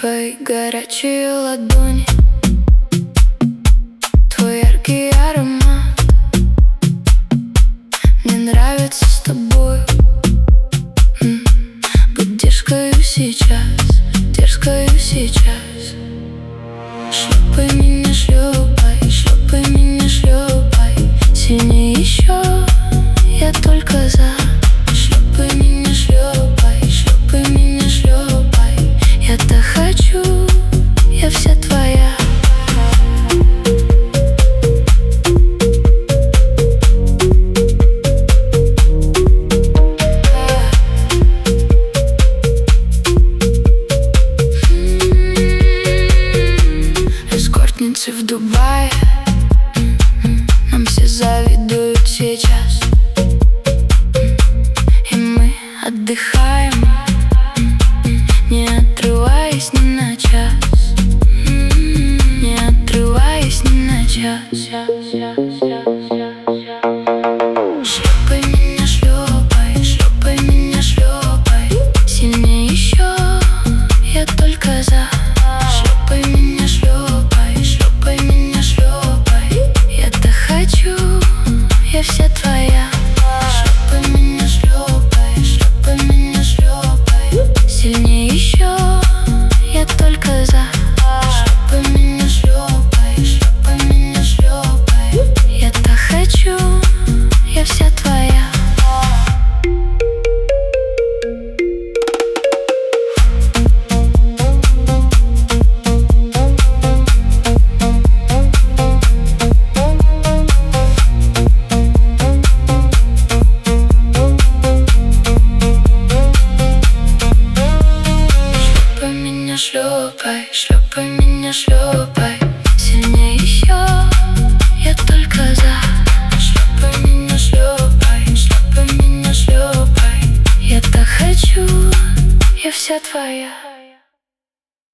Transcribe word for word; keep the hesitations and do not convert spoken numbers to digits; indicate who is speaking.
Speaker 1: Твои горячие ладони, твой яркий аромат. Мне нравится с тобой М -м, быть дерзкою сейчас, дерзкою сейчас. Шлепай меня, шлепай, шлепай меня, шлепай сильнее еще, я только за. Шлепай меня, шлепай, шлепай меня, шлепай. Я так хочу, я вся твоя. Эскортницы в Дубае, нам все завидуют сейчас, и мы отдыхаем, не отрываясь ни на час, не отрываясь ни на час. Шлепай меня, шлепай, шлепай меня, шлепай сильнее еще, я только за. Шлепай меня, шлепай, шлепай меня, шлепай. Я так хочу, я вся твоя. Шлепай меня, шлепай, шлепай меня, шлепай сильнее еще, я только за. Шлепай меня, шлепай, шлепай меня, шлепай. Я так хочу, я вся твоя. Шлепай, шлепай меня, шлепай сильнее еще, я только за. Шлепай меня, шлепай, шлепай меня, шлепай. Я так хочу, я вся твоя.